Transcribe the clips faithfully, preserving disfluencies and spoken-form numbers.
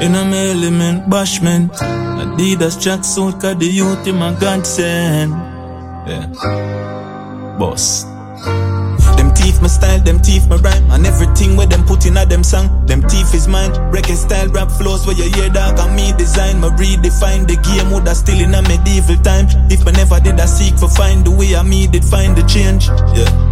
In a me element, bashment. Adidas tracksuit, cause the youth in my godsend. Yeah. Boss. Them teeth my style, them teeth my rhyme. And everything where them put in a them song. Them teeth is mine. Reggae style rap flows where you hear dog and me design. Me redefine the game, woulda still in a medieval time. If me never did I seek for find the way I me did find the change. Yeah.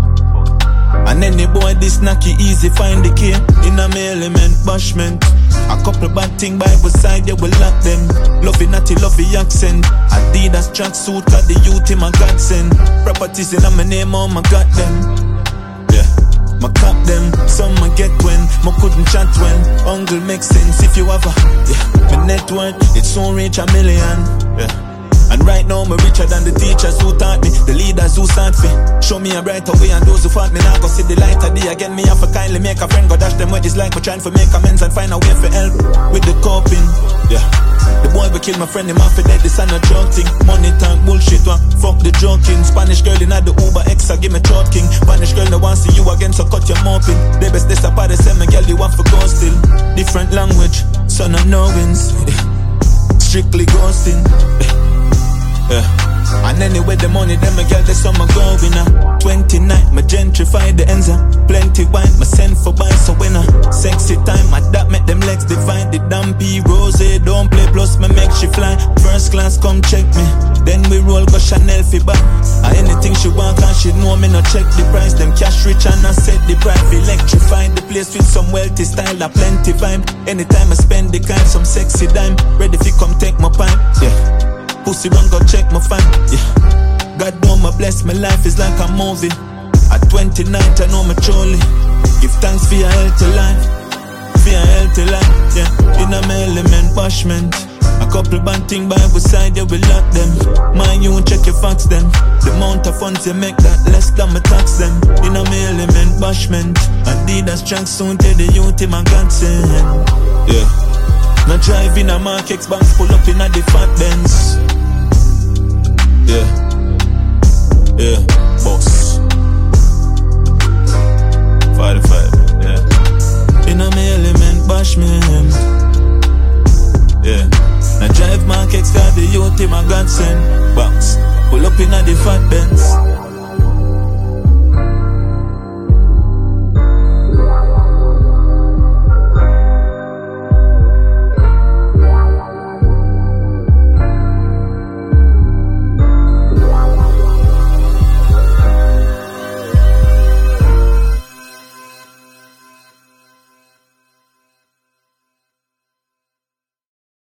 And any boy this knocky easy find the key. In a me element, bashment. A couple bad thing by the side, you will lock them. Lovey natty, lovey accent. Adidas tracksuit, got the youth in my godsend. Properties in my name, oh my got them. Yeah, my cop them. Some I get when, my couldn't chat when. Uncle makes sense if you have a, yeah. My net worth, it's so rich a million. Yeah. And right now, me richer than the teachers who taught me, the leaders who stand for. Show me a brighter way, and those who fought me now go see the light of day again. Me have to kindly make a friend, go dash them wedges like me trying to make amends and find a way for help with the coping. Yeah, the boy we kill my friend, him off for dead. This ain't no joke thing. Money tank bullshit, one fuck the joking. Spanish girl in the Uber X, I give me talking. Spanish girl no want see you again, so cut your mopping. They best this apart, they say me girl you want for go still. Different language, son of no wins. Strictly ghosting. Yeah. And anyway the money them a girl the summer going now. twenty-nine, my gentrify the enza. Plenty wine, my send for buy so winner. Sexy time, my that make them legs divine. The dampy rose, don't play plus me make she fly. First class come check me. Then we roll go Chanel fi back. And anything she want and she know me no check the price. Them cash rich and I set the price. Electrify the place with some wealthy style, a plenty vibe. Anytime I spend the kind, some sexy dime. Ready fi come take my pipe, yeah. Pussy run go check my fan, yeah. God know my bless, my life is like a movie. At twenty-nine, I know my truly. Give thanks for your healthy life, for your healthy life, yeah. In a me element, bashment. A couple bad thing by the side, you will lock them. Mind you check your facts then. The amount of funds you make that less than my tax them. In a me element, bashment. Adidas tracks soon tell the youth in my godsend. Yeah. Now drive in a Mark X banks, pull up in a the fat Benz. Yeah, yeah, boss. forty-five, yeah. In a me element, bashment. Yeah. Now drive Mark X, got the youth in my godsend. Box, pull up in a the fat Benz.